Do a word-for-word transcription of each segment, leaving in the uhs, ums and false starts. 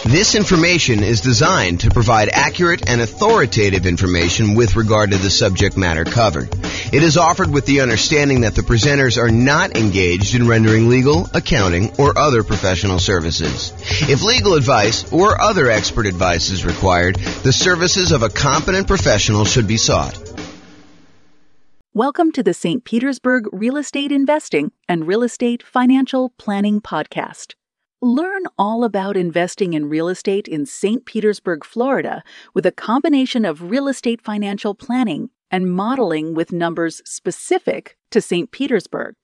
This information is designed to provide accurate and authoritative information with regard to the subject matter covered. It is offered with the understanding that the presenters are not engaged in rendering legal, accounting, or other professional services. If legal advice or other expert advice is required, the services of a competent professional should be sought. Welcome to the Saint Petersburg Real Estate Investing and Real Estate Financial Planning Podcast. Learn all about investing in real estate in Saint Petersburg, Florida, with a combination of real estate financial planning and modeling with numbers specific to Saint Petersburg.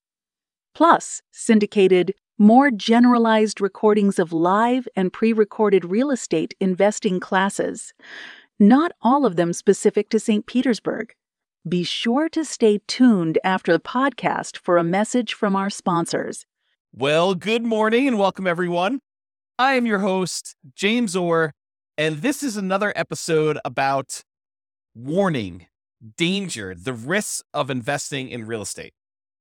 Plus, syndicated, more generalized recordings of live and pre-recorded real estate investing classes, not all of them specific to Saint Petersburg. Be sure to stay tuned after the podcast for a message from our sponsors. Well, good morning and welcome, everyone. I am your host, James Orr, and this is another episode about warning, danger, the risks of investing in real estate.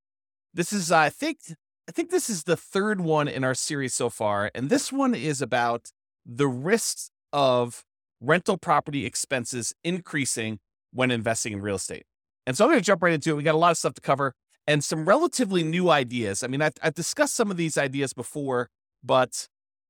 This is, I think, I think this is the third one in our series so far, and this one is about the risks of rental property expenses increasing when investing in real estate. And so I'm going to jump right into it. We got a lot of stuff to cover. And some relatively new ideas. I mean, I've, I've discussed some of these ideas before, but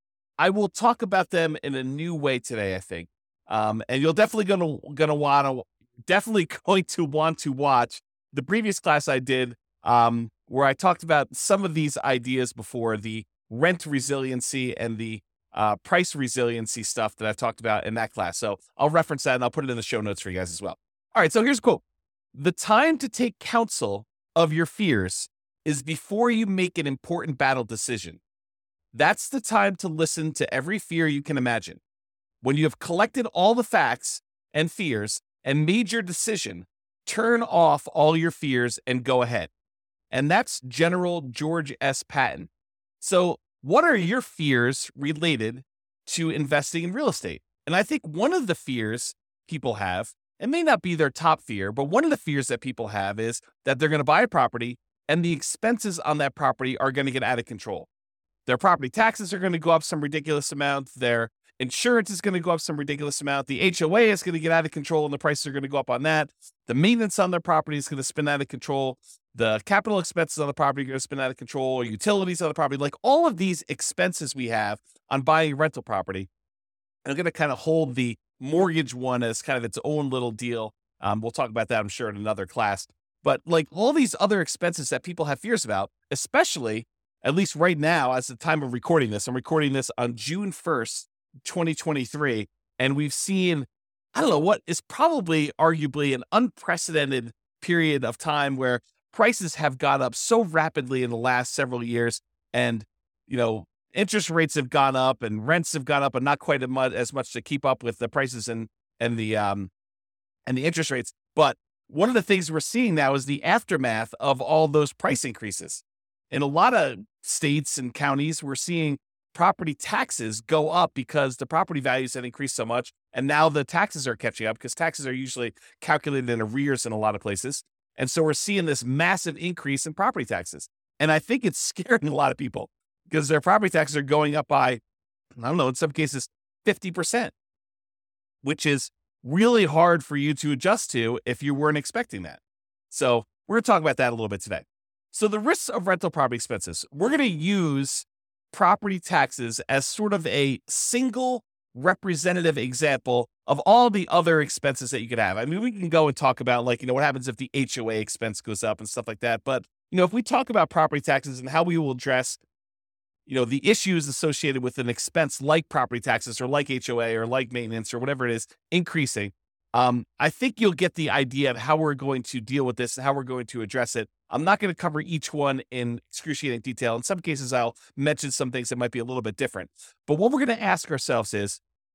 I will talk about them in a new way today, I think. Um, and you're definitely gonna gonna want to definitely going to want to watch the previous class I did, um, where I talked about some of these ideas before, the rent resiliency and the uh, price resiliency stuff that I've talked about in that class. So I'll reference that and I'll put it in the show notes for you guys as well. All right, so here's a quote: "The time to take counsel of your fears is before you make an important battle decision. That's the time to listen to every fear you can imagine. When you have collected all the facts and fears and made your decision, turn off all your fears and go ahead." And that's General George S. Patton. So what are your fears related to investing in real estate? And I think one of the fears people have, it may not be their top fear, but one of the fears that people have is that they're going to buy a property and the expenses on that property are going to get out of control. Their property taxes are going to go up some ridiculous amount. Their insurance is going to go up some ridiculous amount. The H O A is going to get out of control and the prices are going to go up on that. The maintenance on their property is going to spin out of control. The capital expenses on the property are going to spin out of control, or utilities on the property. Like all of these expenses we have on buying rental property are going to kind of hold the mortgage one as kind of its own little deal. Um, we'll talk about that, I'm sure, in another class. But like all these other expenses that people have fears about, especially, at least right now, as the time of recording this, I'm recording this on June first, twenty twenty-three, and we've seen, I don't know, what is probably arguably an unprecedented period of time where prices have gone up so rapidly in the last several years. And, you know, interest rates have gone up and rents have gone up, and not quite as much, as much to keep up with the prices and and the um and the interest rates. But one of the things we're seeing now is the aftermath of all those price increases. In a lot of states and counties, we're seeing property taxes go up because the property values have increased so much, and now the taxes are catching up because taxes are usually calculated in arrears in a lot of places. And so we're seeing this massive increase in property taxes. And I think it's scaring a lot of people, because their property taxes are going up by, I don't know, in some cases, fifty percent, which is really hard for you to adjust to if you weren't expecting that. So we're going to talk about that a little bit today. So the risks of rental property expenses, we're going to use property taxes as sort of a single representative example of all the other expenses that you could have. I mean, we can go and talk about, like, you know, what happens if the H O A expense goes up and stuff like that. But, you know, if we talk about property taxes and how we will address, you know, the issues associated with an expense like property taxes or like H O A or like maintenance or whatever it is increasing, um, I think you'll get the idea of how we're going to deal with this and how we're going to address it. I'm not going to cover each one in excruciating detail. In some cases, I'll mention some things that might be a little bit different. But what we're going to ask ourselves is,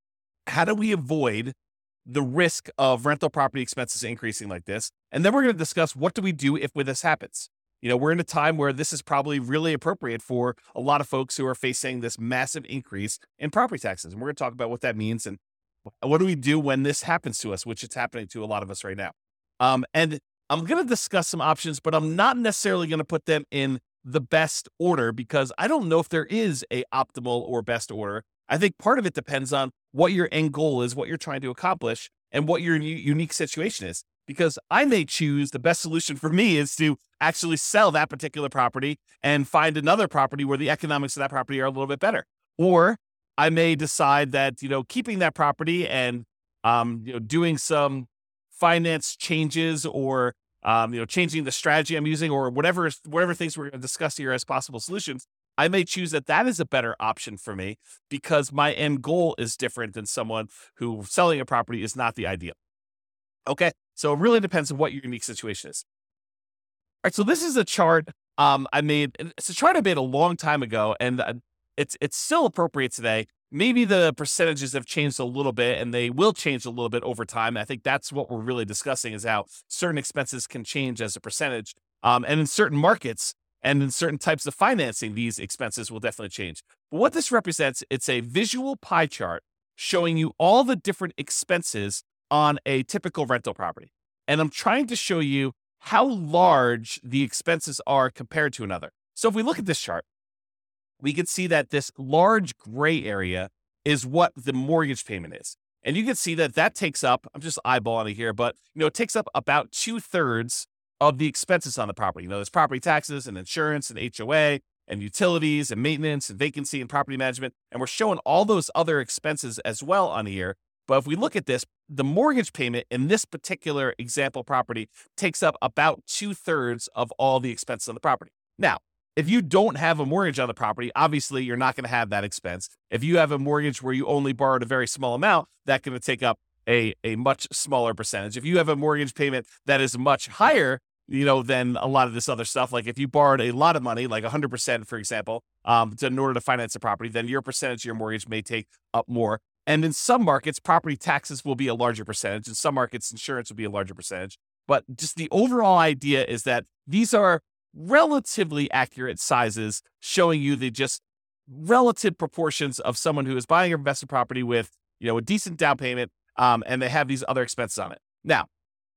how do we avoid the risk of rental property expenses increasing like this? And then we're going to discuss, what do we do if this happens? You know, we're in a time where this is probably really appropriate for a lot of folks who are facing this massive increase in property taxes. And we're going to talk about what that means and what do we do when this happens to us, which it's happening to a lot of us right now. Um, and I'm going to discuss some options, but I'm not necessarily going to put them in the best order, because I don't know if there is a optimal or best order. I think part of it depends on what your end goal is, what you're trying to accomplish, and what your u- unique situation is. Because I may choose the best solution for me is to actually sell that particular property and find another property where the economics of that property are a little bit better. Or I may decide that, you know, keeping that property and, um, you know, doing some finance changes or, um, you know, changing the strategy I'm using or whatever, whatever things we're going to discuss here as possible solutions. I may choose that that is a better option for me because my end goal is different than someone who selling a property is not the ideal. Okay. So it really depends on what your unique situation is. All right. So this is a chart um, I made. It's a chart I made a long time ago, and uh, it's it's still appropriate today. Maybe the percentages have changed a little bit, and they will change a little bit over time. I think that's what we're really discussing is how certain expenses can change as a percentage. Um, and in certain markets and in certain types of financing, these expenses will definitely change. But what this represents, it's a visual pie chart showing you all the different expenses on a typical rental property. And I'm trying to show you how large the expenses are compared to another. So if we look at this chart, we can see that this large gray area is what the mortgage payment is. And you can see that that takes up, I'm just eyeballing it here, but you know, it takes up about two thirds of the expenses on the property. You know, there's property taxes and insurance and H O A and utilities and maintenance and vacancy and property management. And we're showing all those other expenses as well on here. But if we look at this, the mortgage payment in this particular example property takes up about two thirds of all the expenses on the property. Now, if you don't have a mortgage on the property, obviously you're not going to have that expense. If you have a mortgage where you only borrowed a very small amount, that's going to take up a, a much smaller percentage. If you have a mortgage payment that is much higher, you know, than a lot of this other stuff, like if you borrowed a lot of money, like one hundred percent, for example, um, to, in order to finance a property, then your percentage of your mortgage may take up more. And in some markets, property taxes will be a larger percentage. In some markets, insurance will be a larger percentage. But just the overall idea is that these are relatively accurate sizes showing you the just relative proportions of someone who is buying an investment property with, you know, a decent down payment, um, and they have these other expenses on it. Now,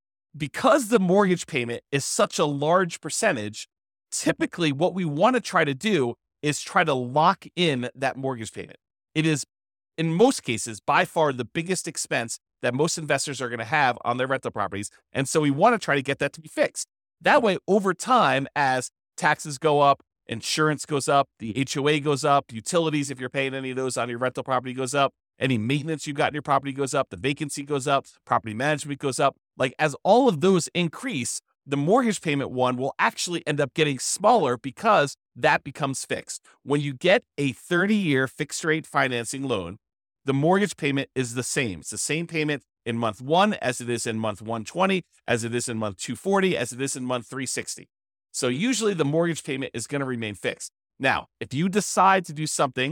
because the mortgage payment is such a large percentage, typically what we want to try to do is try to lock in that mortgage payment. It is, in most cases, by far the biggest expense that most investors are going to have on their rental properties. And so we want to try to get that to be fixed. That way, over time, as taxes go up, insurance goes up, the H O A goes up, utilities, if you're paying any of those on your rental property, goes up, any maintenance you've got in your property goes up, the vacancy goes up, property management goes up. Like as all of those increase, the mortgage payment one will actually end up getting smaller because that becomes fixed. When you get a thirty-year fixed rate financing loan, the mortgage payment is the same. It's the same payment in month one as it is in month one twenty, as it is in month two forty, as it is in month three sixty. So usually the mortgage payment is going to remain fixed. Now, if you decide to do something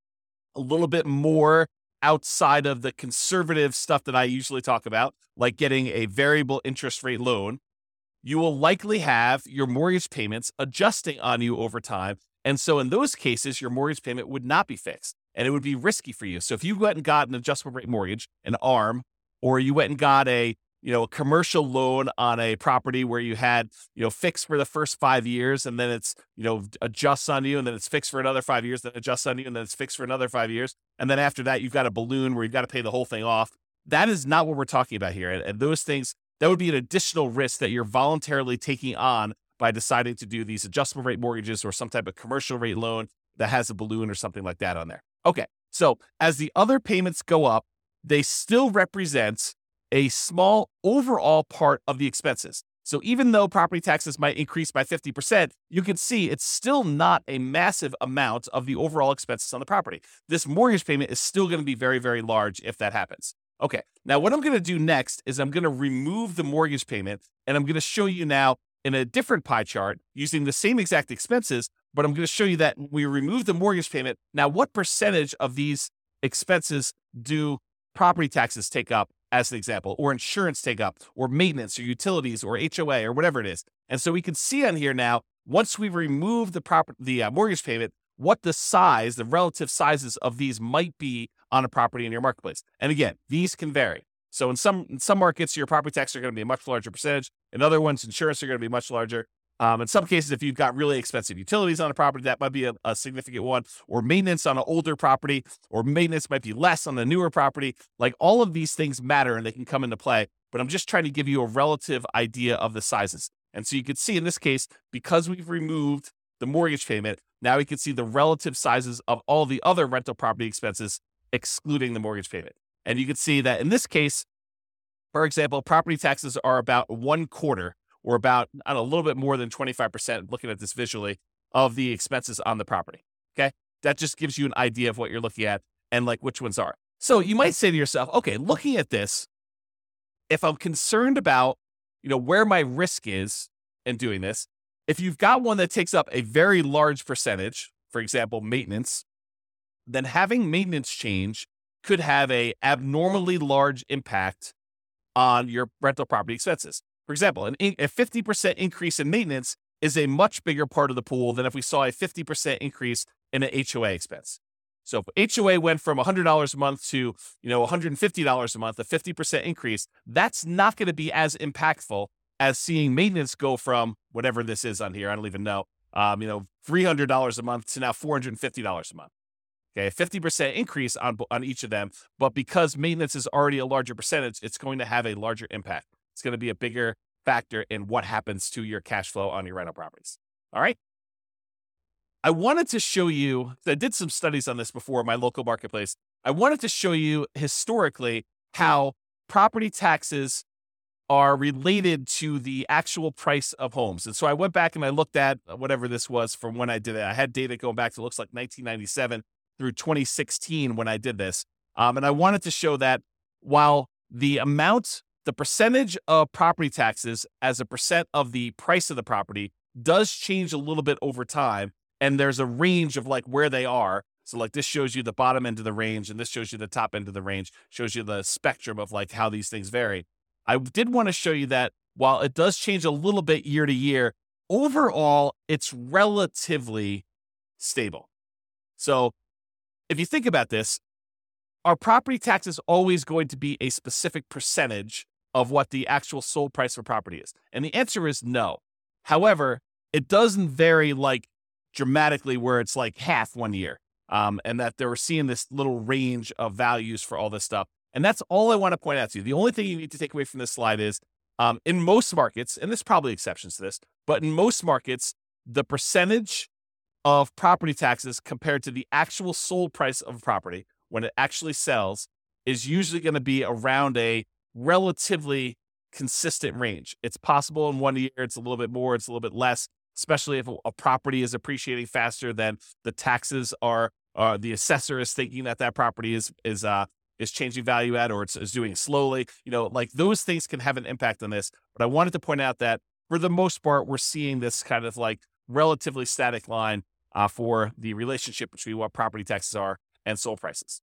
a little bit more outside of the conservative stuff that I usually talk about, like getting a variable interest rate loan, you will likely have your mortgage payments adjusting on you over time. And so in those cases, your mortgage payment would not be fixed and it would be risky for you. So if you went and got an adjustable rate mortgage, an A R M, or you went and got a, you know, a commercial loan on a property where you had, you know, fixed for the first five years and then it's, you know, adjusts on you and then it's fixed for another five years, then adjusts on you and then it's fixed for another five years. And then after that, you've got a balloon where you've got to pay the whole thing off. That is not what we're talking about here. And, and those things, that would be an additional risk that you're voluntarily taking on by deciding to do these adjustable rate mortgages or some type of commercial rate loan that has a balloon or something like that on there. Okay. So as the other payments go up, they still represent a small overall part of the expenses. So even though property taxes might increase by fifty percent, you can see it's still not a massive amount of the overall expenses on the property. This mortgage payment is still going to be very, very large if that happens. Okay, now what I'm going to do next is I'm going to remove the mortgage payment, and I'm going to show you now in a different pie chart using the same exact expenses, but I'm going to show you that when we remove the mortgage payment, now what percentage of these expenses do property taxes take up, as an example, or insurance take up, or maintenance, or utilities, or H O A, or whatever it is. And so we can see on here now, once we remove the proper, the uh, mortgage payment, what the size, the relative sizes of these might be on a property in your marketplace. And again, these can vary. So in some in some markets, your property taxes are going to be a much larger percentage. In other ones, insurance are going to be much larger. Um, in some cases, if you've got really expensive utilities on a property, that might be a, a significant one, or maintenance on an older property, or maintenance might be less on the newer property. Like all of these things matter and they can come into play, but I'm just trying to give you a relative idea of the sizes. And so you can see in this case, because we've removed the mortgage payment, now we can see the relative sizes of all the other rental property expenses, excluding the mortgage payment. And you can see that in this case, for example, property taxes are about one quarter or about I don't know, a little bit more than twenty-five percent, looking at this visually, of the expenses on the property. Okay. That just gives you an idea of what you're looking at and like which ones are. So you might say to yourself, okay, looking at this, if I'm concerned about, you know, where my risk is in doing this, if you've got one that takes up a very large percentage, for example, maintenance, then having maintenance change could have a abnormally large impact on your rental property expenses. For example, an, a fifty percent increase in maintenance is a much bigger part of the pool than if we saw a fifty percent increase in an H O A expense. So if H O A went from one hundred dollars a month to, you know, one hundred fifty dollars a month, a fifty percent increase, that's not going to be as impactful as seeing maintenance go from whatever this is on here, I don't even know, um, you know, three hundred dollars a month to now four hundred fifty dollars a month. Okay, a fifty percent increase on, on each of them, but because maintenance is already a larger percentage, it's going to have a larger impact. It's going to be a bigger factor in what happens to your cash flow on your rental properties. All right. I wanted to show you, I did some studies on this before, my local marketplace. I wanted to show you historically how property taxes are related to the actual price of homes. And so I went back and I looked at whatever this was from when I did it. I had data going back to, looks like nineteen ninety-seven through twenty sixteen when I did this. Um, and I wanted to show that while the amount, the percentage of property taxes as a percent of the price of the property does change a little bit over time. And there's a range of like where they are. So like this shows you the bottom end of the range and this shows you the top end of the range, shows you the spectrum of like how these things vary. I did want to show you that while it does change a little bit year to year, overall, it's relatively stable. So if you think about this, are property taxes always going to be a specific percentage of what the actual sold price for property is? And the answer is no. However, it doesn't vary like dramatically where it's like half one year. Um, and that they were seeing this little range of values for all this stuff. And that's all I want to point out to you. The only thing you need to take away from this slide is um, in most markets, and there's probably exceptions to this, but in most markets, the percentage of property taxes compared to the actual sold price of a property when it actually sells is usually going to be around a relatively consistent range. It's possible in one year, it's a little bit more, it's a little bit less, especially if a property is appreciating faster than the taxes are, uh, the assessor is thinking that that property is, is, uh, is changing value at, or it's, is doing slowly, you know, like those things can have an impact on this. But I wanted to point out that for the most part, we're seeing this kind of like relatively static line uh, for the relationship between what property taxes are and sold prices.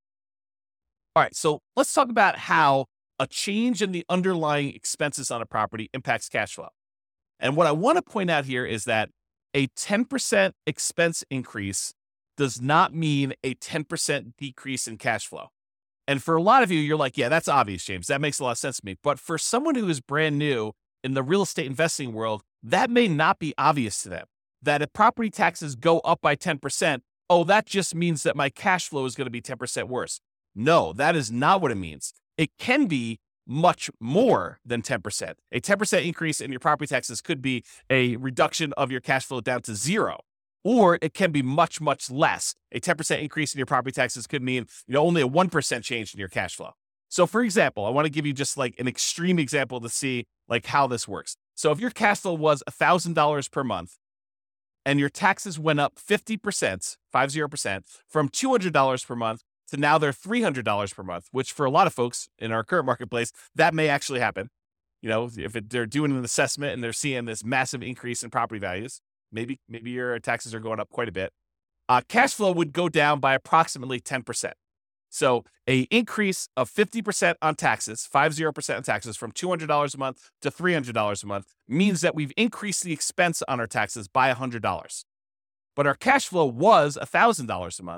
All right, so let's talk about how a change in the underlying expenses on a property impacts cash flow. And what I want to point out here is that a ten percent expense increase does not mean a ten percent decrease in cash flow. And for a lot of you, you're like, yeah, that's obvious, James. That makes a lot of sense to me. But for someone who is brand new in the real estate investing world, that may not be obvious to them. That if property taxes go up by ten percent, oh, that just means that my cash flow is going to be ten percent worse. No, that is not what it means. It can be much more than ten percent. A ten percent increase in your property taxes could be a reduction of your cash flow down to zero. Or it can be much, much less. A ten percent increase in your property taxes could mean, you know, only a one percent change in your cash flow. So for example, I want to give you just like an extreme example to see like how this works. So if your cash flow was one thousand dollars per month and your taxes went up fifty percent, fifty percent from two hundred dollars per month to now they're three hundred dollars per month, which for a lot of folks in our current marketplace, that may actually happen. You know, if it, they're doing an assessment and they're seeing this massive increase in property values, maybe maybe your taxes are going up quite a bit. Uh, cash flow would go down by approximately ten percent. So a increase of fifty percent on taxes, fifty percent on taxes from two hundred dollars a month to three hundred dollars a month means that we've increased the expense on our taxes by one hundred dollars. But our cash flow was one thousand dollars a month.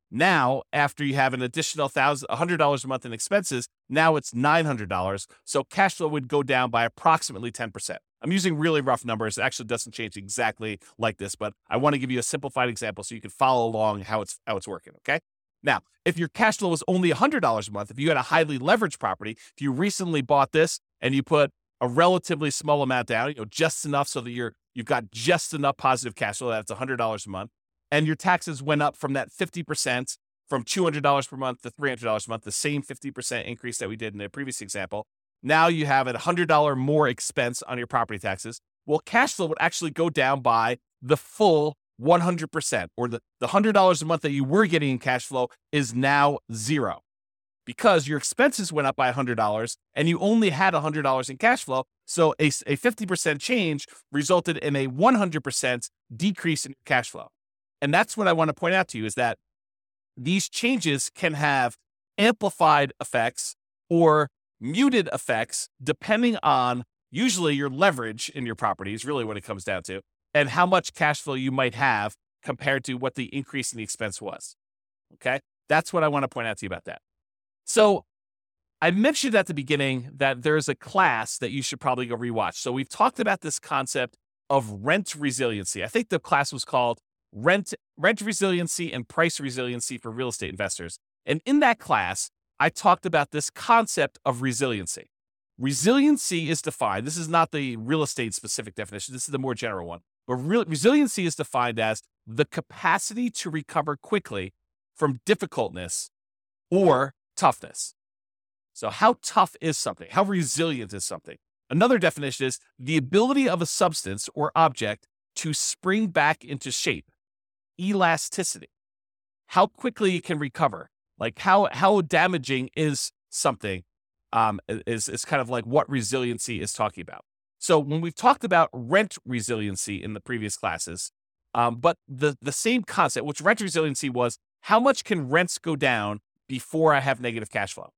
Now, after you have an additional one hundred dollars a month in expenses, now it's nine hundred dollars. So cash flow would go down by approximately ten percent. I'm using really rough numbers. It actually doesn't change exactly like this, but I want to give you a simplified example so you can follow along how it's how it's working, okay? Now, if your cash flow was only one hundred dollars a month, if you had a highly leveraged property, if you recently bought this and you put a relatively small amount down, you know, just enough so that you're you've got just enough positive cash flow, that's one hundred dollars a month, and your taxes went up from that fifty percent from two hundred dollars per month to three hundred dollars a month, the same fifty percent increase that we did in the previous example. Now you have a one hundred dollars more expense on your property taxes. Well, cash flow would actually go down by the full one hundred percent, or the, the one hundred dollars a month that you were getting in cash flow is now zero because your expenses went up by one hundred dollars and you only had one hundred dollars in cash flow. So a, a fifty percent change resulted in a one hundred percent decrease in cash flow. And that's what I want to point out to you is that these changes can have amplified effects or muted effects depending on usually your leverage in your property is really what it comes down to, and how much cash flow you might have compared to what the increase in the expense was. Okay? That's what I want to point out to you about that. So I mentioned at the beginning that there's a class that you should probably go rewatch. So we've talked about this concept of rent resiliency. I think the class was called Rent, Rent Resiliency and Price Resiliency for Real Estate Investors. And in that class, I talked about this concept of resiliency. Resiliency is defined, this is not the real estate specific definition, this is the more general one. But real, resiliency is defined as the capacity to recover quickly from difficultness or toughness. So how tough is something? How resilient is something? Another definition is the ability of a substance or object to spring back into shape. Elasticity. How quickly it can recover. Like how, how damaging is something um, is, is kind of like what resiliency is talking about. So when we've talked about rent resiliency in the previous classes, um, but the, the same concept, which rent resiliency was, how much can rents go down before I have negative cash flow?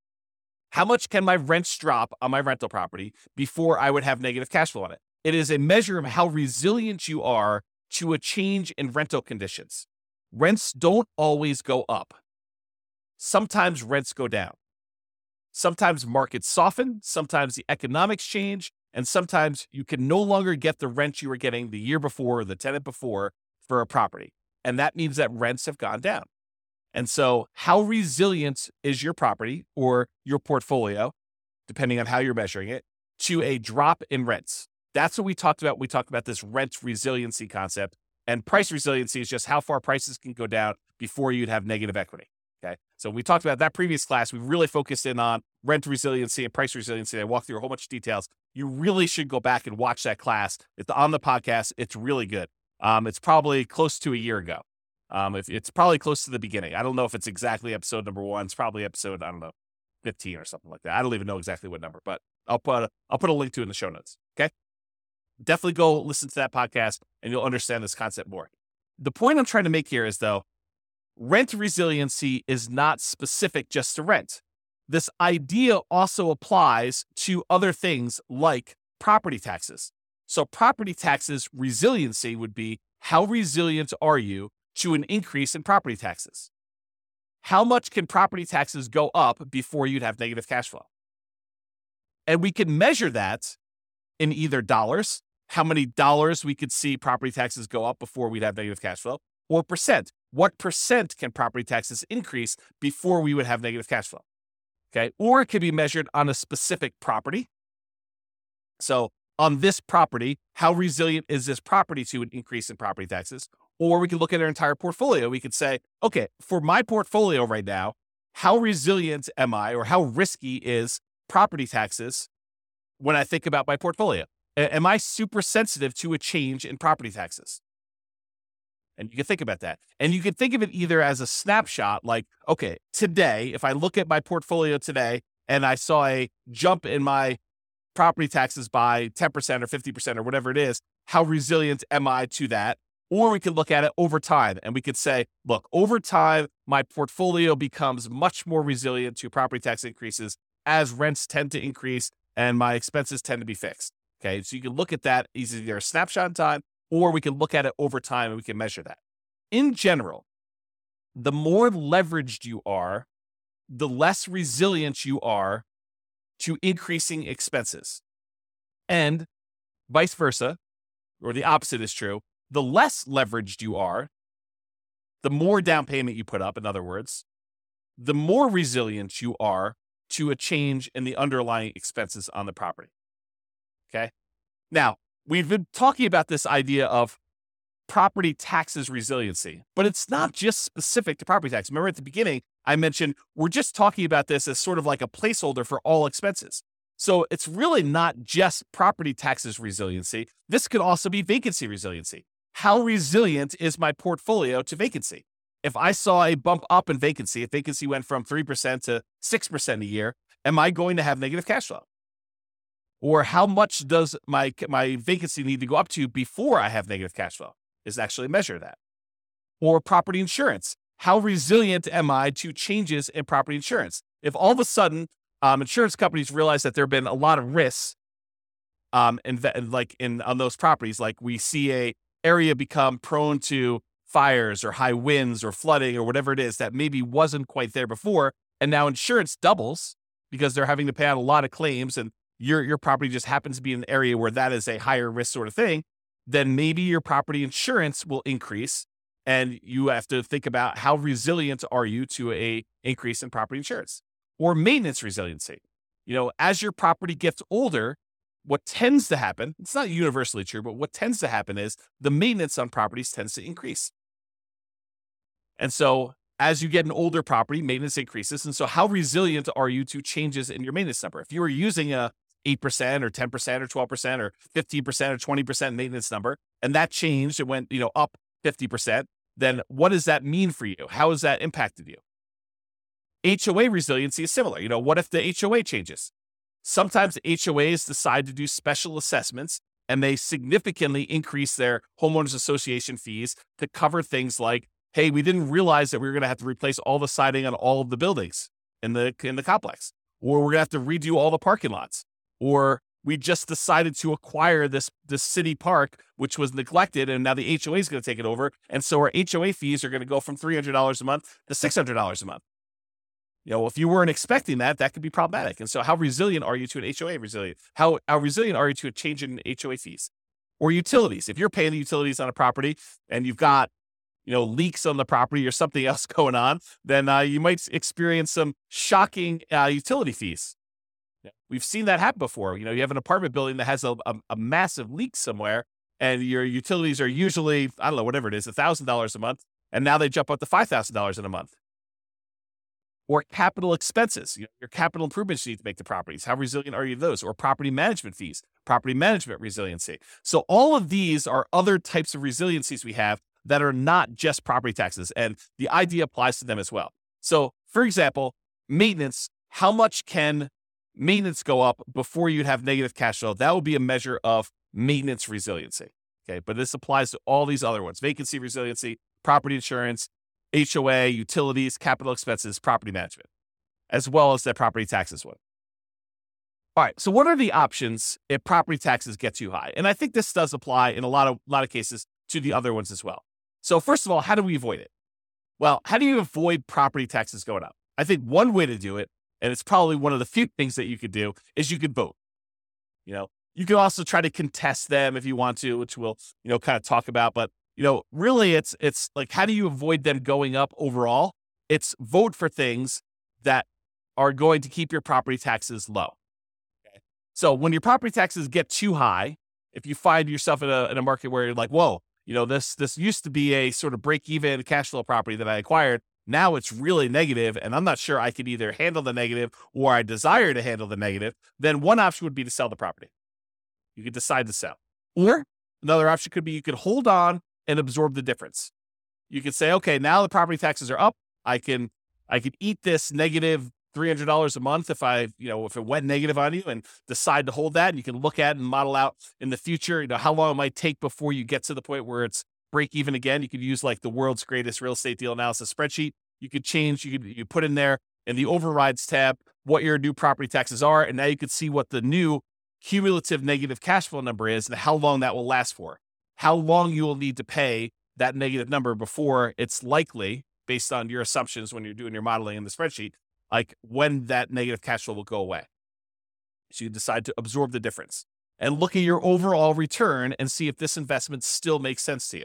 How much can my rents drop on my rental property before I would have negative cash flow on it? It is a measure of how resilient you are to a change in rental conditions. Rents don't always go up. Sometimes rents go down. Sometimes markets soften, sometimes the economics change, and sometimes you can no longer get the rent you were getting the year before or the tenant before for a property. And that means that rents have gone down. And so how resilient is your property or your portfolio, depending on how you're measuring it, to a drop in rents? That's what we talked about. We talked about this rent resiliency concept, and price resiliency is just how far prices can go down before you'd have negative equity. Okay. So we talked about that previous class. We really focused in on rent resiliency and price resiliency. I walked through a whole bunch of details. You really should go back and watch that class. It's on the podcast. It's really good. Um, it's probably close to a year ago. Um, if it's probably close to the beginning. I don't know if it's exactly episode number one. It's probably episode, I don't know, fifteen or something like that. I don't even know exactly what number, but I'll put a, I'll put a link to it in the show notes. Okay. Definitely go listen to that podcast and you'll understand this concept more. The point I'm trying to make here is though, rent resiliency is not specific just to rent. This idea also applies to other things like property taxes. So property taxes resiliency would be, how resilient are you to an increase in property taxes? How much can property taxes go up before you'd have negative cash flow? And we can measure that in either dollars, how many dollars we could see property taxes go up before we'd have negative cash flow, or percent. What percent can property taxes increase before we would have negative cash flow? Okay. Or it could be measured on a specific property. So on this property, how resilient is this property to an increase in property taxes? Or we could look at our entire portfolio. We could say, okay, for my portfolio right now, how resilient am I, or how risky is property taxes when I think about my portfolio? A- am I super sensitive to a change in property taxes? And you can think about that. And you can think of it either as a snapshot, like, okay, today, if I look at my portfolio today and I saw a jump in my property taxes by ten percent or fifty percent or whatever it is, how resilient am I to that? Or we could look at it over time and we could say, look, over time, my portfolio becomes much more resilient to property tax increases as rents tend to increase and my expenses tend to be fixed. Okay, so you can look at that as either a snapshot in time, or we can look at it over time and we can measure that. In general, the more leveraged you are, the less resilient you are to increasing expenses. And vice versa, or the opposite is true. The less leveraged you are, the more down payment you put up, in other words, the more resilient you are to a change in the underlying expenses on the property. Okay? Now, we've been talking about this idea of property taxes resiliency, but it's not just specific to property tax. Remember at the beginning, I mentioned we're just talking about this as sort of like a placeholder for all expenses. So it's really not just property taxes resiliency. This could also be vacancy resiliency. How resilient is my portfolio to vacancy? If I saw a bump up in vacancy, if vacancy went from three percent to six percent a year, am I going to have negative cash flow? Or how much does my, my vacancy need to go up to before I have negative cash flow? Is actually measure that. Or property insurance. How resilient am I to changes in property insurance? If all of a sudden um, insurance companies realize that there have been a lot of risks um, in, like in on those properties, like we see a area become prone to fires or high winds or flooding or whatever it is that maybe wasn't quite there before, and now insurance doubles because they're having to pay out a lot of claims, and your your property just happens to be in an area where that is a higher risk sort of thing, then maybe your property insurance will increase, and you have to think about how resilient are you to a increase in property insurance. Or maintenance resiliency. You know, as your property gets older, what tends to happen, it's not universally true, but what tends to happen is the maintenance on properties tends to increase. And so as you get an older property, maintenance increases. And so how resilient are you to changes in your maintenance number? If you were using a eight percent or ten percent or twelve percent or fifteen percent or twenty percent maintenance number, and that changed, it went, you know, up fifty percent, then what does that mean for you? How has that impacted you? H O A resiliency is similar. You know, what if the H O A changes? Sometimes H O As decide to do special assessments, and they significantly increase their homeowners association fees to cover things like, hey, we didn't realize that we were going to have to replace all the siding on all of the buildings in the in the complex, or we're going to have to redo all the parking lots, or we just decided to acquire this this city park, which was neglected, and now the H O A is going to take it over, and so our H O A fees are going to go from three hundred dollars a month to six hundred dollars a month. You know, if you weren't expecting that, that could be problematic. And so how resilient are you to an H O A resilient? How, how resilient are you to a change in H O A fees? Or utilities. If you're paying the utilities on a property and you've got, you know, leaks on the property or something else going on, then uh, you might experience some shocking uh, utility fees. We've seen that happen before. You know, you have an apartment building that has a, a, a massive leak somewhere, and your utilities are usually, I don't know, whatever it is, one thousand dollars a month, and now they jump up to five thousand dollars in a month. Or capital expenses, you know, your capital improvements you need to make to properties. How resilient are you to those? Or property management fees, property management resiliency. So all of these are other types of resiliencies we have that are not just property taxes, and the idea applies to them as well. So, for example, maintenance, how much can maintenance go up before you'd have negative cash flow? That would be a measure of maintenance resiliency. Okay, but this applies to all these other ones: vacancy resiliency, property insurance, H O A, utilities, capital expenses, property management, as well as that property taxes one. All right, so what are the options if property taxes get too high? And I think this does apply in a lot of lot of cases to the other ones as well. So first of all, how do we avoid it? Well, how do you avoid property taxes going up? I think one way to do it, and it's probably one of the few things that you could do, is you could vote. You know, you can also try to contest them if you want to, which we'll, you know, kind of talk about. But, you know, really it's, it's like, how do you avoid them going up overall? It's vote for things that are going to keep your property taxes low. Okay? So when your property taxes get too high, if you find yourself in a, in a market where you're like, whoa, you know, this, this used to be a sort of break even cash flow property that I acquired. Now it's really negative, and I'm not sure I can either handle the negative or I desire to handle the negative, then one option would be to sell the property. You could decide to sell. Or another option could be you could hold on and absorb the difference. You could say, okay, now the property taxes are up. I can I can eat this negative three hundred dollars a month if I, you know, if it went negative on you, and decide to hold that. And you can look at and model out in the future, you know, how long it might take before you get to the point where it's break even again. You could use like the world's greatest real estate deal analysis spreadsheet. You could change, you could you put in there in the overrides tab what your new property taxes are, and now you could see what the new cumulative negative cash flow number is and how long that will last for. How long you will need to pay that negative number before it's likely, based on your assumptions when you're doing your modeling in the spreadsheet, like when that negative cash flow will go away. So you decide to absorb the difference and look at your overall return and see if this investment still makes sense to you.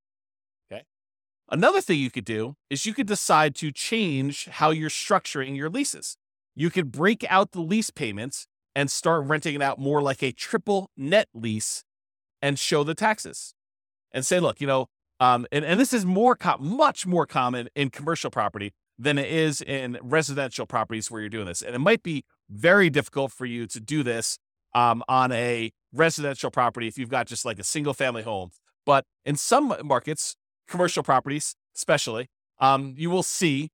Okay. Another thing you could do is you could decide to change how you're structuring your leases. You could break out the lease payments and start renting it out more like a triple net lease and show the taxes and say, look, you know, um, and, and this is more, com- much more common in commercial property than it is in residential properties where you're doing this. And it might be very difficult for you to do this um, on a residential property if you've got just like a single family home. But in some markets, commercial properties especially, um, you will see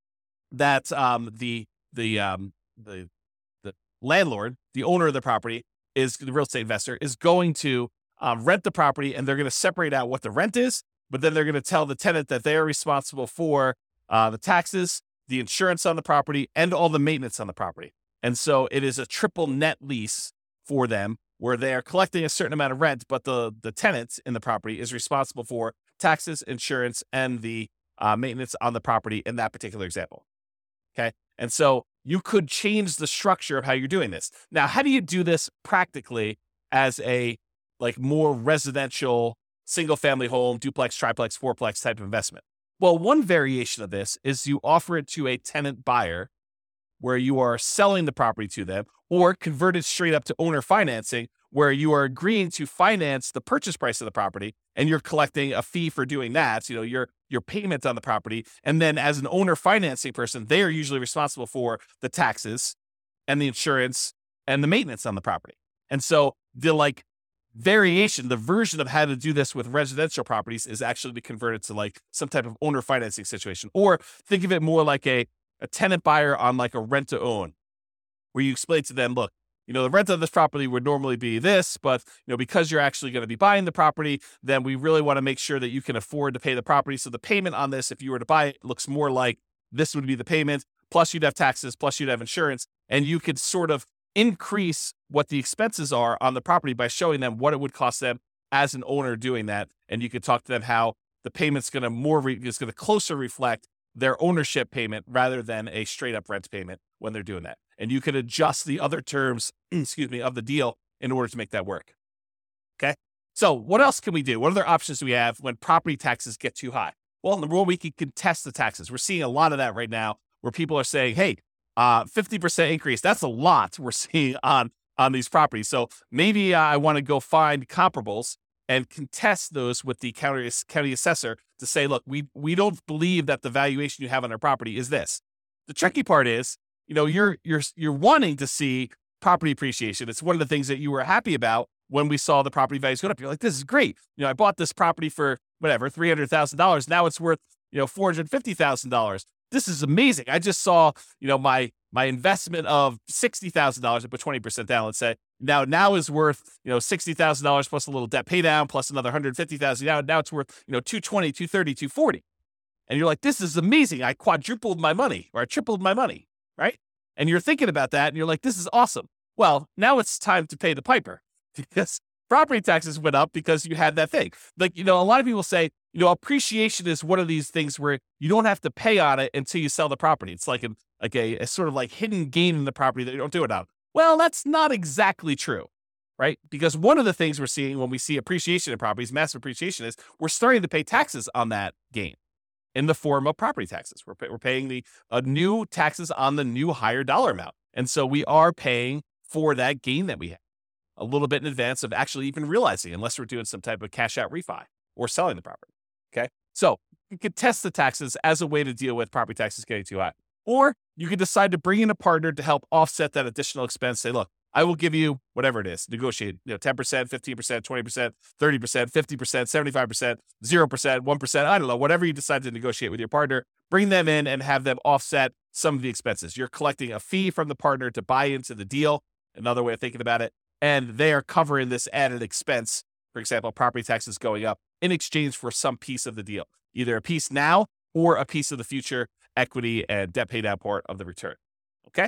that um, the the um, the the landlord, the owner of the property, is the real estate investor, is going to um, rent the property, and they're going to separate out what the rent is, but then they're going to tell the tenant that they are responsible for uh, the taxes, the insurance on the property, and all the maintenance on the property. And so it is a triple net lease for them where they are collecting a certain amount of rent, but the, the tenant in the property is responsible for taxes, insurance, and the uh, maintenance on the property in that particular example. Okay. And so you could change the structure of how you're doing this. Now, how do you do this practically as a like more residential single family home, duplex, triplex, fourplex type of investment? Well, one variation of this is you offer it to a tenant buyer where you are selling the property to them, or convert it straight up to owner financing where you are agreeing to finance the purchase price of the property and you're collecting a fee for doing that, you know, your your payment on the property. And then as an owner financing person, they are usually responsible for the taxes and the insurance and the maintenance on the property. And so the like variation, the version of how to do this with residential properties is actually to convert it to like some type of owner financing situation. Or think of it more like a, a tenant buyer on like a rent to own, where you explain to them, look, you know, the rent of this property would normally be this, but, you know, because you're actually going to be buying the property, then we really want to make sure that you can afford to pay the property. So the payment on this, if you were to buy it, looks more like this would be the payment, plus you'd have taxes, plus you'd have insurance, and you could sort of increase what the expenses are on the property by showing them what it would cost them as an owner doing that. And you could talk to them how the payment's going to more, re- is going to closer reflect their ownership payment rather than a straight up rent payment when they're doing that. And you can adjust the other terms, excuse me, of the deal in order to make that work. Okay. So what else can we do? What other options do we have when property taxes get too high? Well, number one, we can contest the taxes. We're seeing a lot of that right now where people are saying, hey, uh, fifty percent increase. That's a lot we're seeing on, on these properties. So maybe uh, I want to go find comparables and contest those with the county, county assessor to say, look, we, we don't believe that the valuation you have on our property is this. The tricky part is, you know, you're you're you're wanting to see property appreciation. It's one of the things that you were happy about when we saw the property values go up. You're like, this is great. You know, I bought this property for whatever, three hundred thousand dollars. Now it's worth, you know, four hundred fifty thousand dollars. This is amazing. I just saw, you know, my my investment of sixty thousand dollars. I put twenty percent down, let's say. Now, now is worth, you know, sixty thousand dollars plus a little debt pay down plus another one hundred fifty thousand dollars. Now, now it's worth, you know, two twenty, two thirty, two forty. And you're like, this is amazing. I quadrupled my money or I tripled my money, right? And you're thinking about that and you're like, this is awesome. Well, now it's time to pay the piper because property taxes went up because you had that thing. Like, you know, a lot of people say, you know, appreciation is one of these things where you don't have to pay on it until you sell the property. It's like, an, like a, a sort of like hidden gain in the property that you don't do it on. Well, that's not exactly true, right? Because one of the things we're seeing when we see appreciation in properties, massive appreciation, is we're starting to pay taxes on that gain in the form of property taxes. We're, pay, we're paying the uh, new taxes on the new higher dollar amount. And so we are paying for that gain that we have a little bit in advance of actually even realizing, unless we're doing some type of cash out refi or selling the property. Okay. So you could test the taxes as a way to deal with property taxes getting too high. Or you could decide to bring in a partner to help offset that additional expense. Say, look, I will give you whatever it is, negotiate, you know, ten percent, fifteen percent, twenty percent, thirty percent, fifty percent, seventy-five percent, zero percent, one percent. I don't know, whatever you decide to negotiate with your partner, bring them in and have them offset some of the expenses. You're collecting a fee from the partner to buy into the deal. Another way of thinking about it. And they are covering this added expense, for example, property taxes going up in exchange for some piece of the deal, either a piece now or a piece of the future equity and debt pay down part of the return. Okay.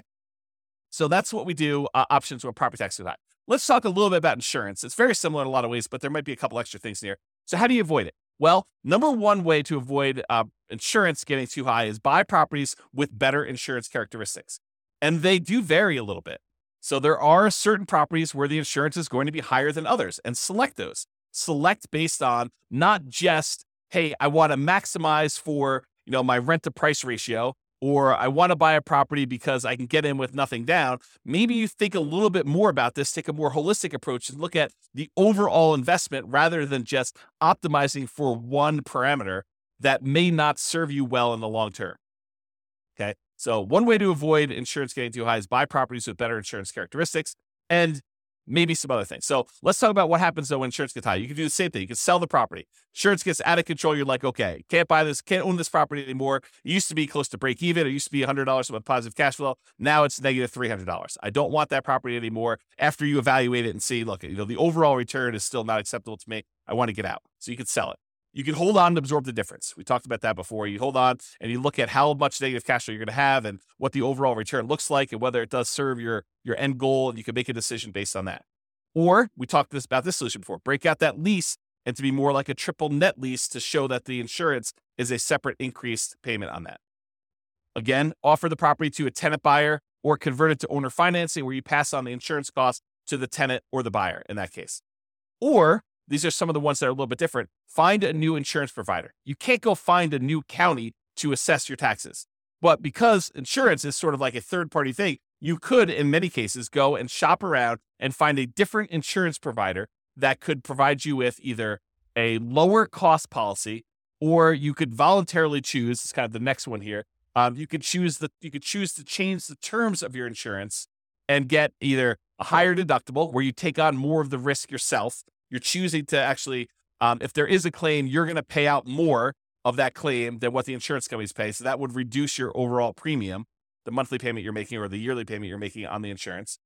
So that's what we do, uh, options when property taxes are high. Let's talk a little bit about insurance. It's very similar in a lot of ways, but there might be a couple extra things here. So how do you avoid it? Well, number one way to avoid uh, insurance getting too high is buy properties with better insurance characteristics. And they do vary a little bit. So there are certain properties where the insurance is going to be higher than others, and select those. Select based on not just, hey, I want to maximize for, you know, my rent to price ratio, or I want to buy a property because I can get in with nothing down. Maybe you think a little bit more about this, take a more holistic approach and look at the overall investment rather than just optimizing for one parameter that may not serve you well in the long term. Okay. So one way to avoid insurance getting too high is buy properties with better insurance characteristics and maybe some other things. So let's talk about what happens though when insurance gets high. You can do the same thing. You can sell the property. Insurance gets out of control. You're like, okay, can't buy this, can't own this property anymore. It used to be close to break even. It used to be one hundred dollars with positive cash flow. Now it's negative three hundred dollars. I don't want that property anymore. After you evaluate it and see, look, you know, the overall return is still not acceptable to me. I want to get out. So you can sell it. You can hold on and absorb the difference. We talked about that before. You hold on and you look at how much negative cash flow you're going to have and what the overall return looks like and whether it does serve your, your end goal, and you can make a decision based on that. Or we talked this, about this solution before, break out that lease and to be more like a triple net lease to show that the insurance is a separate increased payment on that. Again, offer the property to a tenant buyer or convert it to owner financing where you pass on the insurance cost to the tenant or the buyer in that case. Or these are some of the ones that are a little bit different. Find a new insurance provider. You can't go find a new county to assess your taxes. But because insurance is sort of like a third-party thing, you could, in many cases, go and shop around and find a different insurance provider that could provide you with either a lower cost policy, or you could voluntarily choose, it's kind of the next one here, um, you could choose the you could choose to change the terms of your insurance and get either a higher deductible where you take on more of the risk yourself. You're choosing to actually, um, if there is a claim, you're going to pay out more of that claim than what the insurance companies pay. So that would reduce your overall premium, the monthly payment you're making or the yearly payment you're making on the insurance,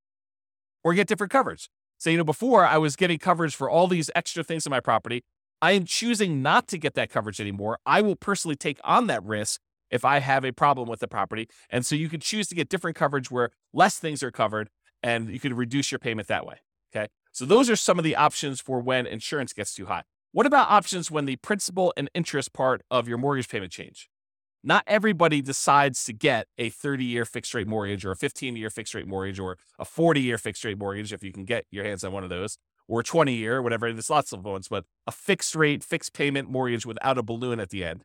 or get different coverage. So, you know, before I was getting coverage for all these extra things in my property. I am choosing not to get that coverage anymore. I will personally take on that risk if I have a problem with the property. And so you can choose to get different coverage where less things are covered and you can reduce your payment that way. Okay. So those are some of the options for when insurance gets too high. What about options when the principal and interest part of your mortgage payment change? Not everybody decides to get a thirty-year fixed rate mortgage or a fifteen-year fixed rate mortgage or a forty-year fixed rate mortgage, if you can get your hands on one of those, or a twenty-year, whatever. There's lots of ones, but a fixed rate, fixed payment mortgage without a balloon at the end.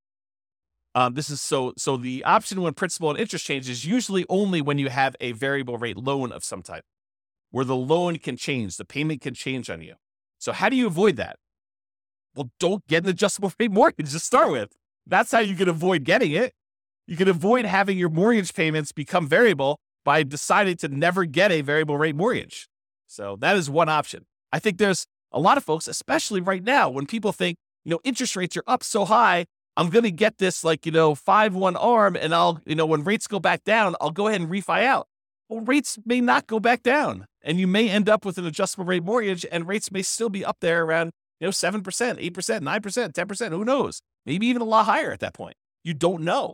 Um, this is so, so the option when principal and interest change is usually only when you have a variable rate loan of some type, where the loan can change, the payment can change on you. So how do you avoid that? Well, don't get an adjustable rate mortgage to start with. That's how you can avoid getting it. You can avoid having your mortgage payments become variable by deciding to never get a variable rate mortgage. So that is one option. I think there's a lot of folks, especially right now, when people think, you know, interest rates are up so high, I'm going to get this like, you know, five one arm and I'll, you know, when rates go back down, I'll go ahead and refi out. Well, rates may not go back down and you may end up with an adjustable rate mortgage and rates may still be up there around, you know, seven percent, eight percent, nine percent, ten percent, who knows? Maybe even a lot higher at that point. You don't know.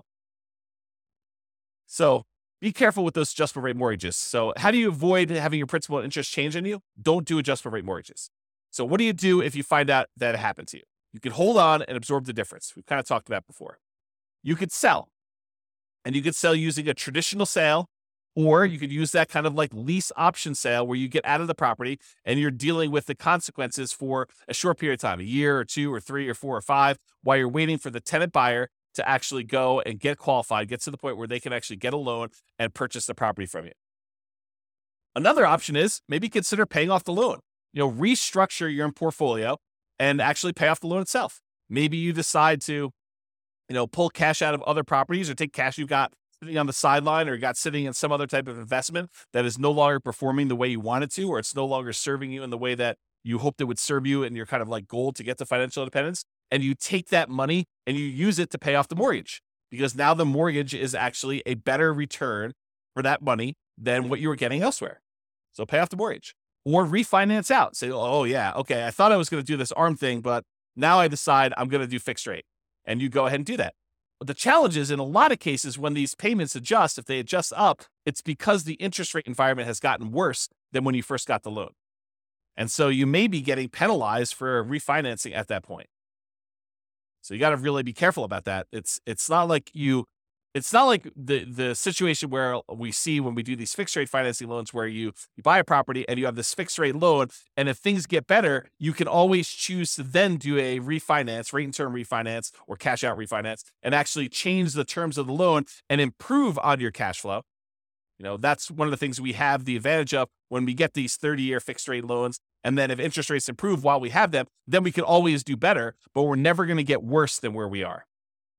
So be careful with those adjustable rate mortgages. So how do you avoid having your principal and interest change on you? Don't do adjustable rate mortgages. So what do you do if you find out that it happened to you? You can hold on and absorb the difference. We've kind of talked about before. You could sell. And you could sell using a traditional sale, or you could use that kind of like lease option sale where you get out of the property and you're dealing with the consequences for a short period of time, a year or two or three or four or five, while you're waiting for the tenant buyer to actually go and get qualified, get to the point where they can actually get a loan and purchase the property from you. Another option is maybe consider paying off the loan. You know, restructure your portfolio and actually pay off the loan itself. Maybe you decide to, you know, pull cash out of other properties or take cash you've got sitting on the sideline or got sitting in some other type of investment that is no longer performing the way you want it to, or it's no longer serving you in the way that you hoped it would serve you in your kind of like goal to get to financial independence. And you take that money and you use it to pay off the mortgage, because now the mortgage is actually a better return for that money than what you were getting elsewhere. So pay off the mortgage or refinance out. Say, oh yeah, okay, I thought I was going to do this ARM thing, but now I decide I'm going to do fixed rate. And you go ahead and do that. But the challenge is in a lot of cases when these payments adjust, if they adjust up, it's because the interest rate environment has gotten worse than when you first got the loan. And so you may be getting penalized for refinancing at that point. So you got to really be careful about that. It's it's not like you, it's not like the the situation where we see when we do these fixed rate financing loans where you you buy a property and you have this fixed rate loan, and if things get better, you can always choose to then do a refinance, rate and term refinance, or cash out refinance, and actually change the terms of the loan and improve on your cash flow. You know, that's one of the things we have the advantage of when we get these thirty-year fixed rate loans. And then if interest rates improve while we have them, then we can always do better, but we're never going to get worse than where we are.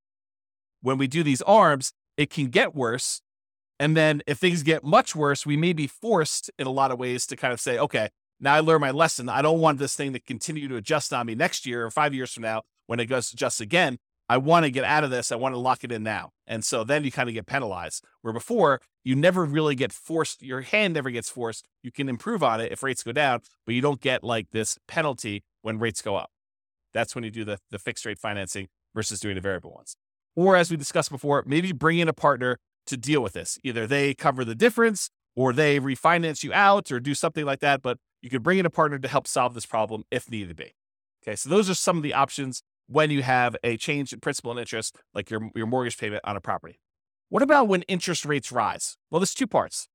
When we do these ARMs, it can get worse. And then if things get much worse, we may be forced in a lot of ways to kind of say, okay, now I learned my lesson. I don't want this thing to continue to adjust on me next year or five years from now when it goes adjusts again. I want to get out of this. I want to lock it in now. And so then you kind of get penalized, where before you never really get forced. Your hand never gets forced. You can improve on it if rates go down, but you don't get like this penalty when rates go up. That's when you do the, the fixed rate financing versus doing the variable ones. Or as we discussed before, maybe bring in a partner to deal with this. Either they cover the difference or they refinance you out or do something like that. But you could bring in a partner to help solve this problem if needed be. Okay, so those are some of the options when you have a change in principal and interest, like your, your mortgage payment on a property. What about when interest rates rise? Well, there's two parts.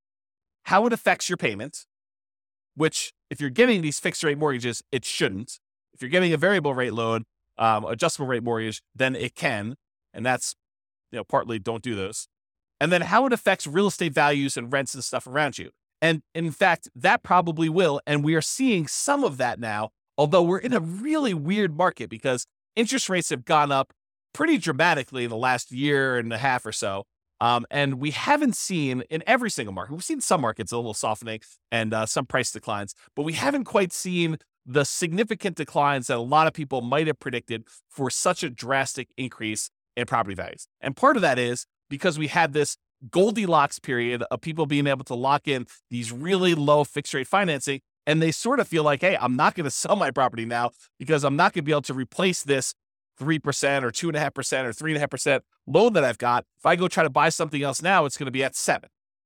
How it affects your payment, which if you're getting these fixed rate mortgages, it shouldn't. If you're getting a variable rate loan, um, adjustable rate mortgage, then it can. And that's, you know, partly don't do those. And then how it affects real estate values and rents and stuff around you. And in fact, that probably will. And we are seeing some of that now, although we're in a really weird market because interest rates have gone up pretty dramatically in the last year and a half or so. Um, and we haven't seen in every single market, we've seen some markets a little softening and uh, some price declines, but we haven't quite seen the significant declines that a lot of people might have predicted for such a drastic increase in property values. And part of that is because we had this Goldilocks period of people being able to lock in these really low fixed rate financing. And they sort of feel like, hey, I'm not going to sell my property now because I'm not going to be able to replace this three percent or two point five percent or three point five percent loan that I've got. If I go try to buy something else now, it's going to be at seven.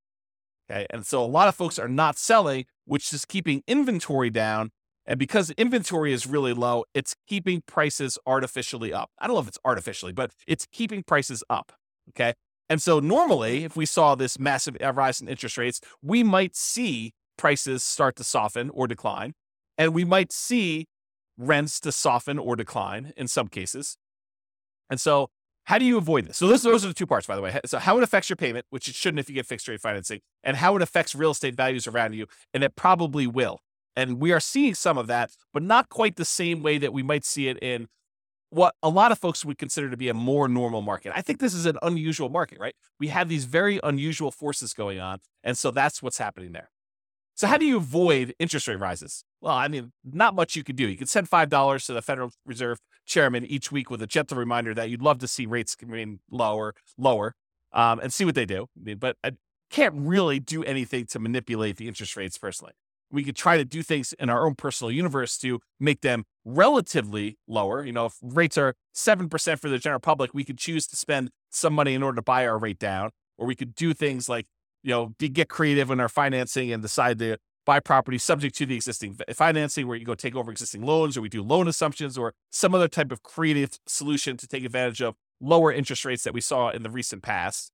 Okay. And so a lot of folks are not selling, which is keeping inventory down. And because inventory is really low, it's keeping prices artificially up. I don't know if it's artificially, but it's keeping prices up. Okay. And so normally, if we saw this massive rise in interest rates, we might see prices start to soften or decline, and we might see rents to soften or decline in some cases. And so how do you avoid this? So those, those are the two parts, by the way. So how it affects your payment, which it shouldn't if you get fixed rate financing, and how it affects real estate values around you, and it probably will. And we are seeing some of that, but not quite the same way that we might see it in what a lot of folks would consider to be a more normal market. I think this is an unusual market, right? We have these very unusual forces going on, and so that's what's happening there. So how do you avoid interest rate rises? Well, I mean, not much you could do. You could send five dollars to the Federal Reserve chairman each week with a gentle reminder that you'd love to see rates remain lower, lower, um, and see what they do. I mean, but I can't really do anything to manipulate the interest rates personally. We could try to do things in our own personal universe to make them relatively lower. You know, if rates are seven percent for the general public, we could choose to spend some money in order to buy our rate down, or we could do things like, you know, get creative in our financing and decide to buy property subject to the existing financing, where you go take over existing loans, or we do loan assumptions, or some other type of creative solution to take advantage of lower interest rates that we saw in the recent past.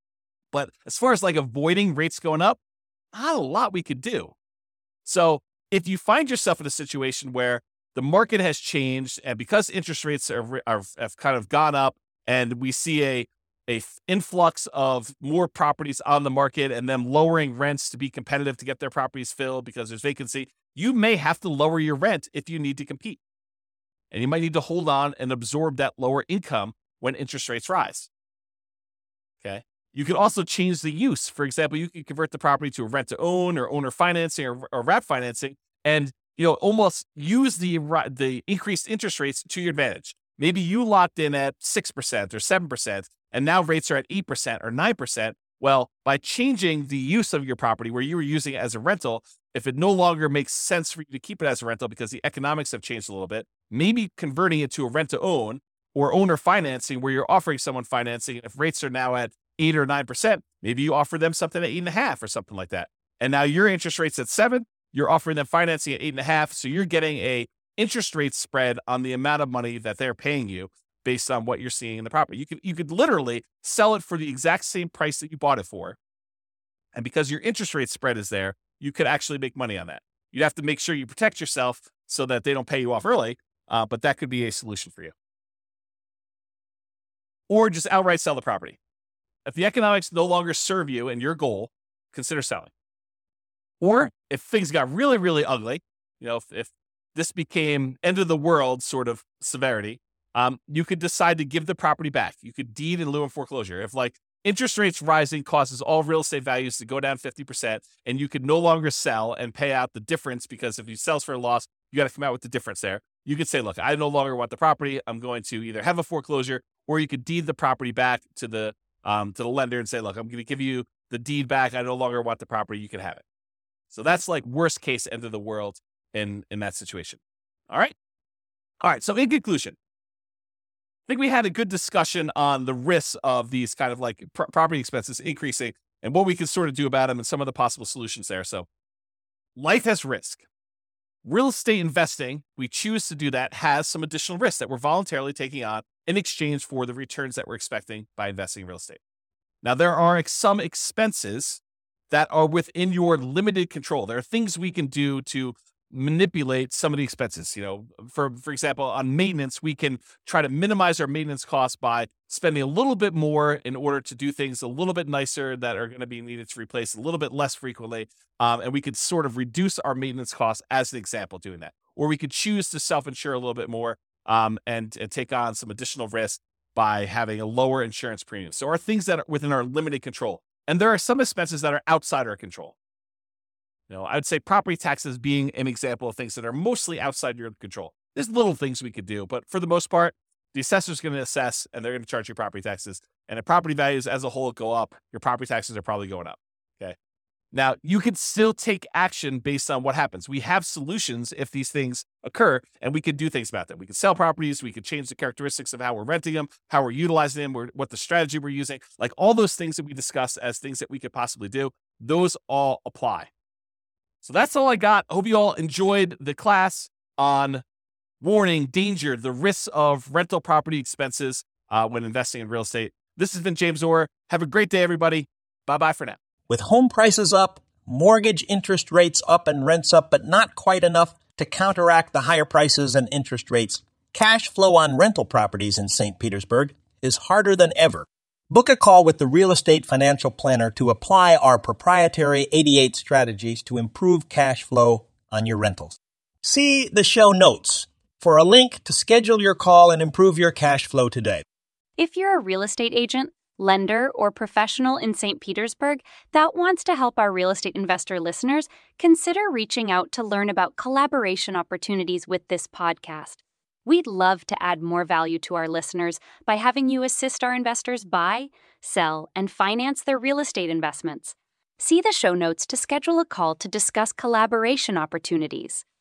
But as far as like avoiding rates going up, not a lot we could do. So if you find yourself in a situation where the market has changed, and because interest rates are, are have kind of gone up, and we see a a influx of more properties on the market and them lowering rents to be competitive to get their properties filled because there's vacancy, you may have to lower your rent if you need to compete. And you might need to hold on and absorb that lower income when interest rates rise. Okay. You can also change the use. For example, you can convert the property to a rent to own or owner financing or, or wrap financing, and, you know, almost use the, the increased interest rates to your advantage. Maybe you locked in at six percent or seven percent, and now rates are at eight percent or nine percent. Well, by changing the use of your property where you were using it as a rental, if it no longer makes sense for you to keep it as a rental because the economics have changed a little bit, maybe converting it to a rent to own or owner financing where you're offering someone financing. If rates are now at eight or nine percent, maybe you offer them something at eight and a half or something like that. And now your interest rate's at seven, you're offering them financing at eight and a half. So you're getting a interest rate spread on the amount of money that they're paying you based on what you're seeing in the property. You could you could literally sell it for the exact same price that you bought it for. And because your interest rate spread is there, you could actually make money on that. You'd have to make sure you protect yourself so that they don't pay you off early, uh, but that could be a solution for you. Or just outright sell the property. If the economics no longer serve you and your goal, consider selling. Or if things got really, really ugly, you know, if, if this became end of the world sort of severity, um, you could decide to give the property back. You could deed in lieu of foreclosure. If like interest rates rising causes all real estate values to go down fifty percent and you could no longer sell and pay out the difference, because if you sell for a loss, you got to come out with the difference there. You could say, look, I no longer want the property. I'm going to either have a foreclosure, or you could deed the property back to the um, to the lender and say, look, I'm going to give you the deed back. I no longer want the property. You can have it. So that's like worst case end of the world in, in that situation. All right. All right. So in conclusion, I think we had a good discussion on the risks of these kind of like pr- property expenses increasing and what we can sort of do about them and some of the possible solutions there. So life has risk. Real estate investing, we choose to do that, has some additional risks that we're voluntarily taking on in exchange for the returns that we're expecting by investing in real estate. Now, there are some expenses that are within your limited control. There are things we can do to manipulate some of the expenses. You know, for, for example, on maintenance, we can try to minimize our maintenance costs by spending a little bit more in order to do things a little bit nicer that are going to be needed to replace a little bit less frequently. Um, and we could sort of reduce our maintenance costs as an example doing that. Or we could choose to self-insure a little bit more um, and, and take on some additional risk by having a lower insurance premium. So are things that are within our limited control. And there are some expenses that are outside our control. You know, I'd say property taxes being an example of things that are mostly outside your control. There's little things we could do, but for the most part, the assessor's going to assess and they're going to charge you property taxes. And if property values as a whole go up, your property taxes are probably going up. Okay. Now, you can still take action based on what happens. We have solutions if these things occur, and we can do things about them. We can sell properties. We can change the characteristics of how we're renting them, how we're utilizing them, or what the strategy we're using. Like all those things that we discuss as things that we could possibly do, those all apply. So that's all I got. I hope you all enjoyed the class on warning, danger, the risks of rental property expenses uh, when investing in real estate. This has been James Orr. Have a great day, everybody. Bye-bye for now. With home prices up, mortgage interest rates up, and rents up, but not quite enough to counteract the higher prices and interest rates, cash flow on rental properties in Saint Petersburg is harder than ever. Book a call with the Real Estate Financial Planner to apply our proprietary eighty-eight strategies to improve cash flow on your rentals. See the show notes for a link to schedule your call and improve your cash flow today. If you're a real estate agent, lender, or professional in Saint Petersburg that wants to help our real estate investor listeners, consider reaching out to learn about collaboration opportunities with this podcast. We'd love to add more value to our listeners by having you assist our investors buy, sell, and finance their real estate investments. See the show notes to schedule a call to discuss collaboration opportunities.